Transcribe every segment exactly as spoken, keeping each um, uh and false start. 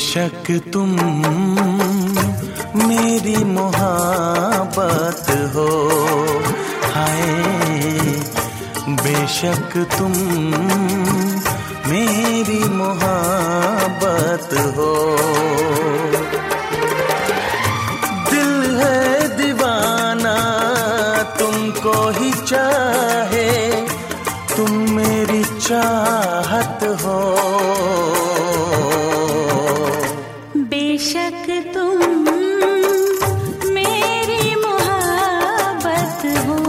बेशक तुम मेरी मोहब्बत हो, हाय बेशक तुम मेरी मोहब्बत हो। दिल है दीवाना तुमको ही चाहे, तुम मेरी चाहत हो। बेशक तुम मेरी मोहब्बत हो,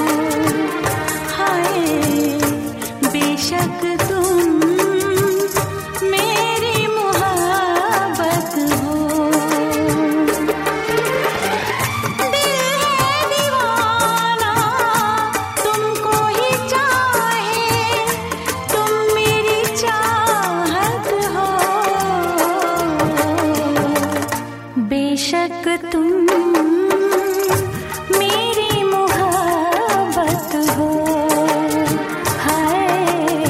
हाय बेशक तुम मेरी मोहब्बत हो। दिल है दीवाना तुमको ही चाहे, तुम मेरी चाहत हो। बेशक तुम मेरी मोहब्बत हो, हाय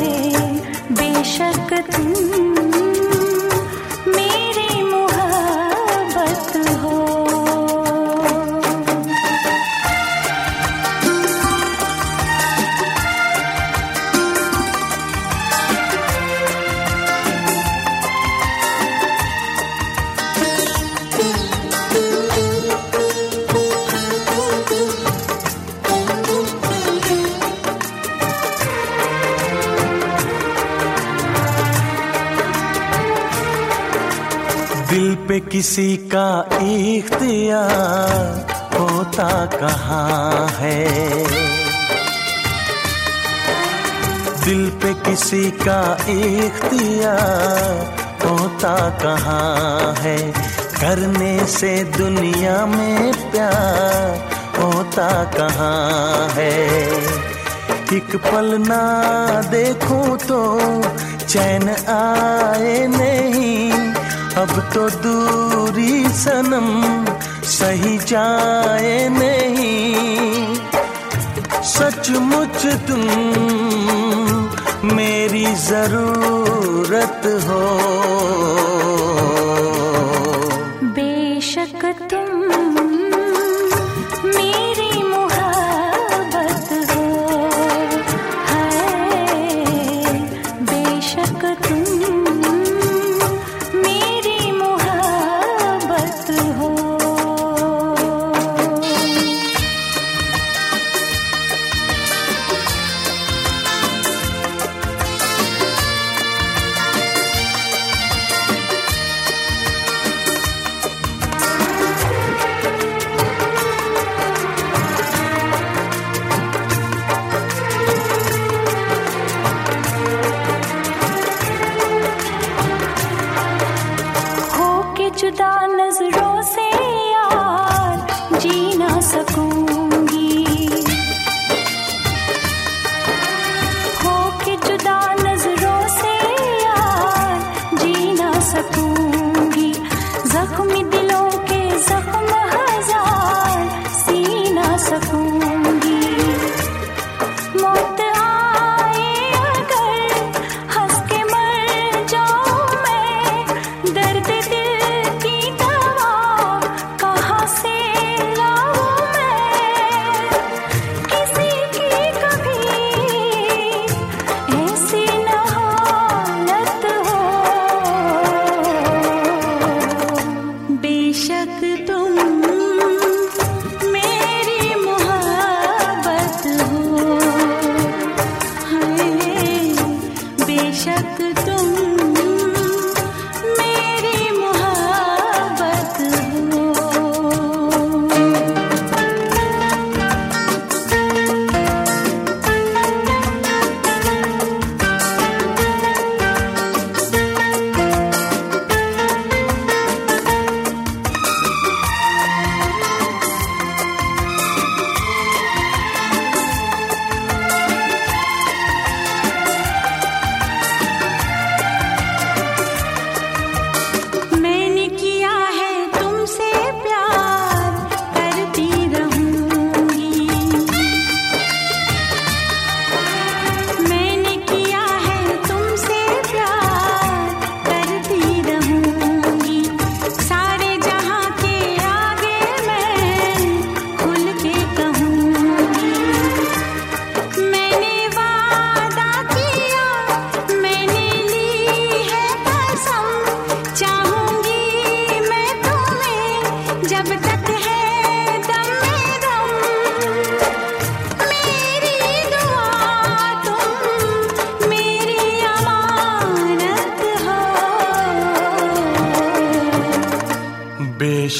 बेशक तुम मेरी मोहब्बत हो। दिल पे किसी का इख्तियार होता कहाँ है, दिल पे किसी का इख्तियार होता कहाँ है। करने से दुनिया में प्यार होता कहाँ है। एक पल ना देखूं तो चैन आए नहीं, अब तो दूरी सनम सही जाए नहीं। सचमुच तुम मेरी जरूरत हो। बेशक तुम मेरी मोहब्बत हो, हाय बेशक तुम मेरी मोहब्बत हो। जुदा नजरों से यार जी ना सकूंगी, हो के जुदा नजरों से यार जी ना सकूंगी। जख्मी दिलों के जख्म हजार सी ना सकूंगी। मौत आए अगर हंस के मर जाऊं मैं, दर्द दिल की दवा कहाँ से लाऊं मैं।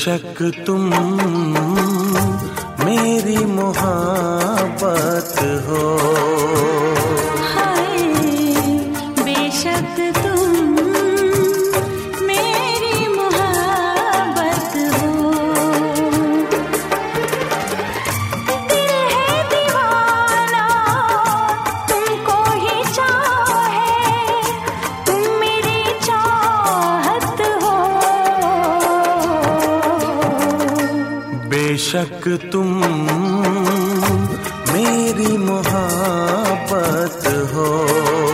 बेशक तुम मेरी मोहब्बत हो, हाय बेशक तुम मेरी मोहब्बत हो। दिल है दीवाना तुमको ही चाहे, तुम मेरी चाहत हो। बेशक तुम मेरी मोहब्बत हो।